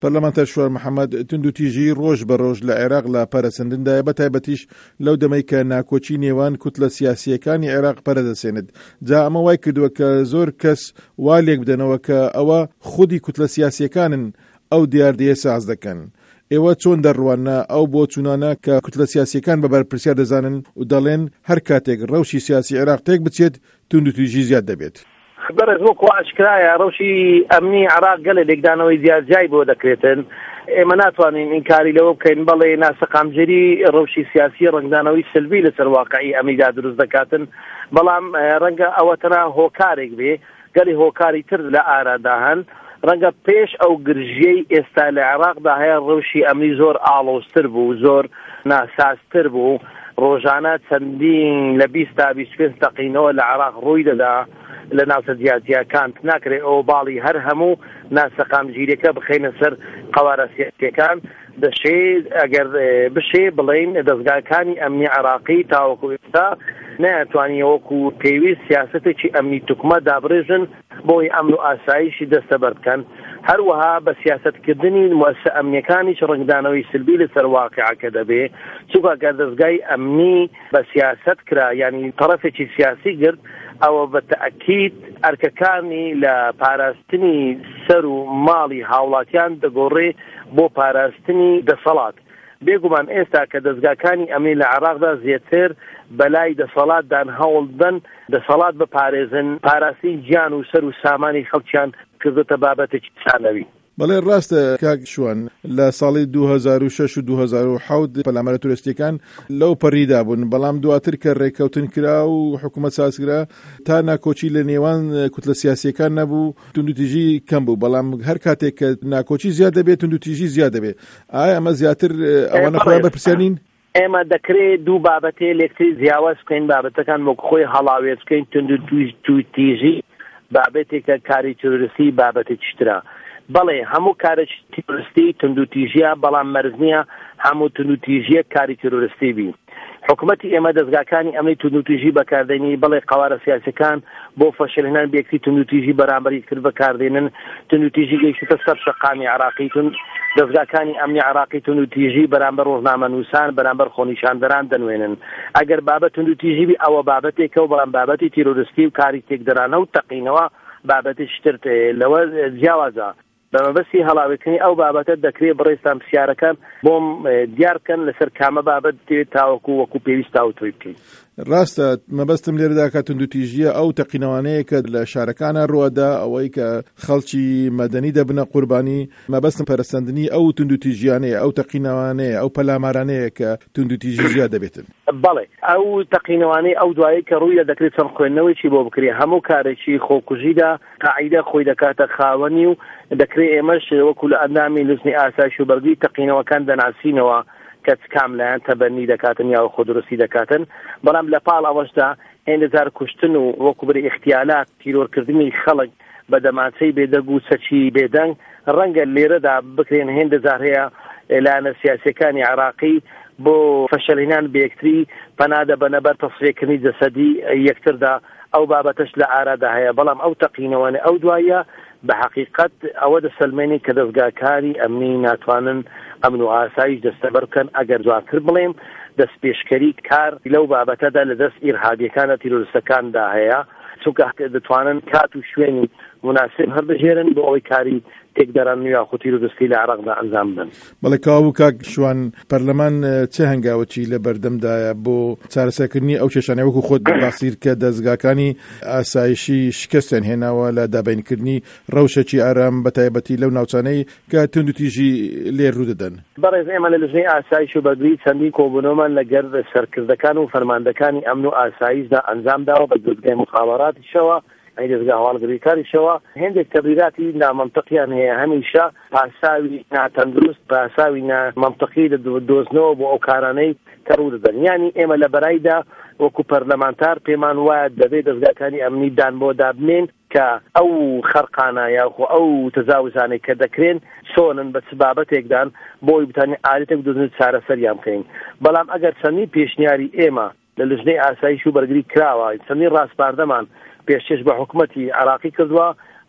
پەرلەمانتەر شوار محەممەد تونندوتیژی ڕۆژ بە ڕۆژ لە عێراق لە پەرەسەندندایە بە تایبەتیش لەو دەمەی کە ناکۆچی نێوان کوتلە سیاسیەکانی عێراق پەرەدەسێنێت. جا ئەمە وای کردووە کە زۆر کەس وا لێک بدەنەوە کە ئەوە خودی کوتلە سیاسیەکانن ئەو دیاردەیە ساز دەکەن. ئێوە چۆن دەڕوانە ئەو بۆ چونانە کە کوتلە سیاسیەکان بەبەر پرسیار دەزانن و دەڵێن هەر کاتێک ڕەوشی سیاسی عێراق تێک بچێت تونندوتیژی زیاد دەبێت؟ بەڕێز وەکو ئاشکرایە ڕەوشی ئەمنی عێراق گەلە لێکدانەوەی زیادجای بۆ دەکرێتن. ئێمە ناتوانین ئینکاری لەوە بکەین بەڵێ ناسەقامجەری ڕەوشی سیاسی ڕنگدانەوەی سلبی لەسەر واقعی ئەمنیدا دروست دەکاتن، بەڵام ڕەنگە ئەوە تەنها هۆکارێک بێ، گەلی هۆکاری تر لە ئارادا هەن. ڕەنگە پێش ئەو گرژیەی ئێستا لە عێراقدا هەیە ڕەوشی ئەمنی زۆر ئاڵۆزتر بوو، زۆر ناسازتر بوو. ڕۆژانە چەندین لە 20 تا 25 دقیقەوە لە عێراق ڕووی دەدا لە ناوچە جیاتیەکان ناکرێت ئەو باڵی هەر هەموو ناسەقامگیریەکە بخەینە سەر قەوارە سیاسیەکان. دەشێت ئەگەر بشێ بڵین دەستگاکانی ئەمنی عێراقی تاوەکو ئێستا نەیەتوانی وەکو پێویست سیاسەتێکی ئەمنی توکمە دابڕێژن بۆی ئەمن و ئاسایشی دەستەبەر بکەن. هەروەها بە سیاسەتکردنی موەسسە ئەمنیەکانیش ڕنگدانەوەی سلبی لەسەر واقعەکە دەبێ، چونکە ئەگەر دەستگای ئەمنی بە سیاسەت کرا، یعنی تەرەفێکی سیاسی گرت، ئەوە بە تەئەکید ئەرکەکانی لە پاراستنی سەر و ماڵی هاوڵاتیان دەگۆڕێ بۆ پاراستنی دەسەڵات. بێگومان ئێستا کە دەستگاکانی ئەمنی لە عێراقدا زیاتر بەلای دەسەڵاتدان هەوڵدەن دەسەڵات بپارێزن، پاراستی گیان و سەر و سامانی خەڵکیان کردوتە بابەتێکی سانەوی. بەڵێ ڕاستە کاک شوان، لە ساڵی 2006 و 2007 پەلامارە تورستیەکان لەو پەڕیدا بوون، بەڵام دواتر کە ڕێککەوتن کرا و حکوومەت سازکرا تا ناکۆچی لە نێوان کوتلە سیاسیەکان نەبوو، تونندوتیژی کەم بوو. بەڵام هەر کاتێک کە ناکۆچی زیاد دەبێت تونندوتیژی زیاد دەبێت. ئایا ئەمە زیاتر ئەوانە خۆیان بەرپرسیارین؟ ئێمە دەکرێت دوو بابەتێ لێکتری جیاواز بکەین، بابەتەکان وەک خۆی هەڵاوێت بکەین. تونندوتیژی بابەتێکە کاری تۆریستی بابەتێکی ترە. بەڵێ هەموو کارێکی تۆریستی تونندوتیژیە، بەڵام مەرج نییە هەموو تونندوتیژیە کاری تۆریستی بی. حکوومەتی ئێمە دەستگاکانی ئەمنی تونندوتیژی بەکاردێنی، بەڵێ قەوارە سیاسیەکان بۆ فەشەلهێنان بەیەکتری تونندوتیژی بەرامبەری کرد بەکاردێنن. تونندوتیژی گەیشتە سەر شەقامی عێراقی، دەستگاکانی ئەمنی عێراقی تونندوتیژی بەرامبەر ڕۆژنامەنووسان بەرامبەر خۆنیشاندەران دەنوێنن. ئەگەر بابەت تونندوتیژی بی ئەوە بابەتێکە و بەڵام بابەتی تیرۆریستی و کاری تێکدەرانە و تەقینەوە بابەتێکی تر لەوە جیاوازە. بەمەبەستی هەڵاوێتنی ئەو بابەتە دەکرێت بڕێستان پرسیارەکان بۆم دیار بکەن لەسەر کامە بابەت تاوەکو وەکو پێویست تاوتۆی بکەین. ڕاستە مەبەستم لێرەدا کە تونندوتیژیە ئەو تەقینەوانەیە کە لە شارەکانە ڕوەدا، ئەوەی کە خەڵکی مەدەنی دەبنە قوربانی. مەبەستم پەرەسەندنی ئەو تونندوتیژیانەیە، ئەو تەقینەوانەیە، ئەو پەلامارانەیە کە تونندوتیژی زیاد دەبێتن. بەڵێ ئەو تەقینەوانەی ئەو دوایی کە ڕووی دەکرێت چەند خوێندنەوەیکی بۆ بکرێ، هەموو کارێکی خۆکوژیدا قاعیدە خۆی دەکاتە خاوەنی و دەکرێت ئێمەش وەکو لە ئەندامی نووسنی ئاسایش و بەرگری تەقینەوەکان دەناسینەوە کە کام لایەن تەبەنی دەکاتن یا خۆدرستی دەکاتن. بەڵام لە پاڵ ئەوەشدا هێندەجار کوشتن و وەکو بەری اختیالات تیرۆرکردنی خەڵک بە دەماچەی بێدەنگ و سەچی بێدەنگ ڕەنگە لێرەدا بکرێن. هێندەجار هەیە لایەنە سیاسیەکانی عێراقی بۆ فەشەلهێنان بەیەکتری پەنادە بەنەبەر تەسفیەکردنی جەسەدی یەکتردا. ئەو بابەتەش لە ئارادا هەیە، بەڵام ئەو تەقینەوانە ئەو دوایە بە حقیقت ئەوە دەسەلمێنی کە دەستگاکاری ئەمنی ناتوانن ئەمن و ئاسایش دەستەبەر بکەن. ئەگەر دواتر بڵێم دەست پێشکەری کار لەو بابەتەدا لە دەست ئیرهابیەکانە تیرۆریستەکاندا هەیە، چونکە دەتوانن کات و شوێنی مناسب هەڵبژێرن بۆ ئەوەی کاری تێکدەران نوێ خۆ تیرۆریستی لە عێراقدا ئەنجام بدەن. بەڵێ کاو کاک شوان، پەرلەمان چه هەنگاوەکی لە بەردەمدایە بۆ چارەسەرکردنی ئەو کێشانەی وەکو خۆت باسیر کە دەستگاکانی ئاسایشی شکستیان هێناوە لە دابینکردنی ڕەوشێکی ئارام بە تایبەتی لەو ناوچانەی کە تونندوتیژی لێ ڕوو دەدەن؟ بەڕێز ئێمە لە لەژنەی ئاسایش و بەرگری چەندین کۆبوونەوەمان لەگەر سەرکردەکان و فەرماندەکانی ئەمن و ئاسایشدا ئەنجام داوە بە دەستگای مخابەراتیشەوە، دەستگا هەواڵگریکاریشەوە. هێندێک تەبلیغاتی نامەنتەقیان هەیە، هەمیشە پاساوی ناتەندروست، پاساوی نامەنتەقی دۆزنەوە بۆ ئەو کارانەی کە ڕوو دەدەن. یعنی ئێمە لە بەرایدا وەکو پەرلەمانتار پێمان وایە دەبێت دەستگاکانی ئەمنی دان بۆ دابنێن کە ئەو خەرقانە یاخۆ ئەو تەجاوزانەی کە دەکرێن چۆنن بە چ بابەتێکدان بۆی بتانێت ئالەتێک دۆزن چارەسەریان بکەین. بەڵام ئەگەر چەندین پێشنیاری ئێمە لە لەژنەی ئاسایش و بەرگری کراوە، چەندین ڕاستپاردەمان پێشکەش بە حکوومەتی عێراقی کردووە،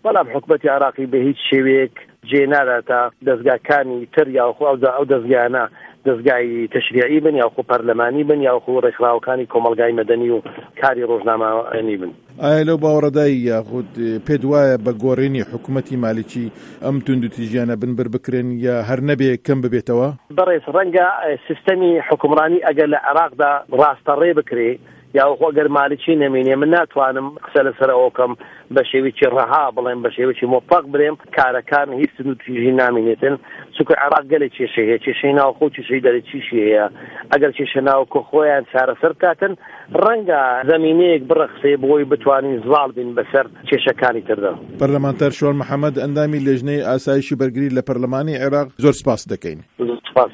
بەڵام حکومەتی عراقی بە هیچ شێوەیەک جێ ناداتە دەستگاکانی تر یاخۆ ئەو دەستگایانە دەستگای تەشریعی بن یاخۆ پەرلەمانی بن یاخۆ ڕێکخراوەکانی کۆمەلگای مەدەنی و کاری ڕۆژنامەیی بن. ئایا لەو باوەڕەدایی یاخود پێت وایە بە گۆڕینی حکوومەتی مالیکی ئەم توندوتیژیانە بنبر بکرێن یا هەر نەبێ کەم ببێتەوە؟ بەڕێز ڕەنگە سیستەمی حکومڕانی ئەگەر لە عێراقدا ڕاستەڕێ بکرێ یاخۆ ئەگەر مالیکی نەمێنێ من ناتوانم قسە لەسەر ئەوکەم بە شێوەیەکی ڕەها بڵێم بە شێوەیەکی مۆپەق برێم کارەکان هیچ توندوتیژی نامێنێتن چونکە عێراق گەلێک کێشەی هەیە کێشەی ناوخۆ کێشەی دەرەچیشی هەیە ئەگەر کێشە ناوکۆ خۆیان چارەسەر کاتن ڕەنگە زەمینەیەک بڕەخسێ بۆی بتوانین زڵال بین بەسەر کێشەکانی تردا. پەرلەمانتەر شۆڕ محەممەد ئەندامی لێژنەی ئاسایشی بەرگری لە پەرلەمانی عێراق زۆر سپاس دەکەین.